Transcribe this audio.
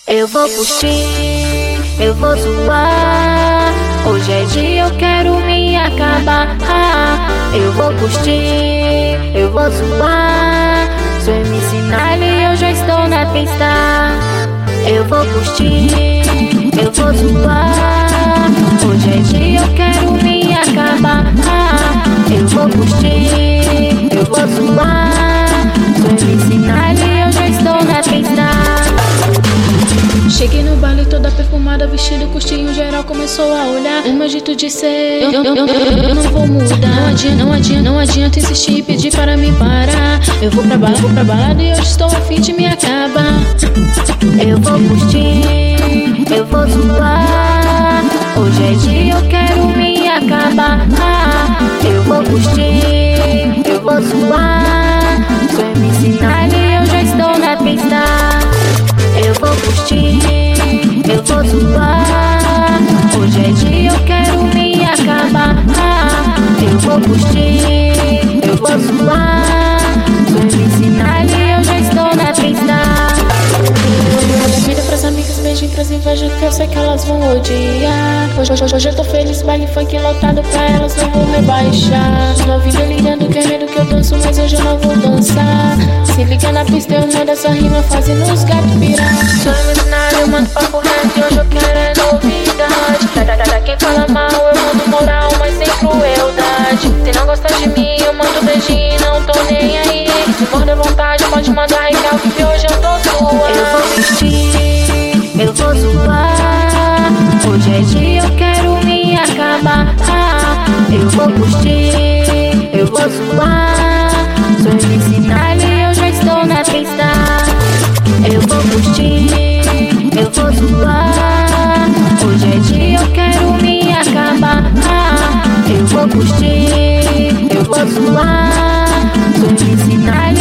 Eu vou curtir, eu vou zoar. Hoje é dia, eu quero me acabar. Eu vou curtir, eu vou zoar. Sou MC Nile, eu já estou na pista. Eu vou curtir, eu vou zoar. Hoje é dia, eu quero me acabar. Eu vou curtir, eu vou zoar. Sou MC Nile, eu já estou na pista. Cheguei no baile toda perfumada, vestido curtinho, geral começou a olhar o meu jeito de ser. Eu não vou mudar. Não adianta insistir e pedir para me parar. Eu vou pra balada e hoje estou a fim de me acabar. Eu vou curtir, eu vou zoar. Hoje é dia, eu quero me acabar. Eu vou curtir, eu vou zoar. Sou MC Nile, eu já estou na pista. Eu vou curtir, eu vou zoar. Hoje é dia, eu quero me acabar. Eu vou curtir, eu vou zoar. Sou MC Nile, eu já estou na pista. Vida pras amigas, beijinho pras invejas, que eu sei que elas vão odiar. Hoje eu tô feliz, baile funk lotado pra elas, não vou rebaixar. Novinha delirando, querendo que eu danço, mas hoje eu não vou dançar. Se liga na pista, eu mando essa rima fazendo os gatos pirar. Sou iluminado, eu mando papo reto, hoje eu quero é novidade. Pra quem fala mal, eu mando moral, mas sem crueldade. Se não gosta de mim, eu mando beijinho, não tô nem aí. Se for da vontade, pode mandar recalque, que hoje eu tô sua. Eu vou vestir, eu vou zoar. Hoje é dia, eu quero me acabar. Eu vou curtir, eu vou zoar. Sou MC Nile, eu já estou na pista. Eu vou curtir, eu vou zoar. Hoje é dia, eu quero me acabar. Eu vou curtir, eu vou zoar. Sou MC Nile.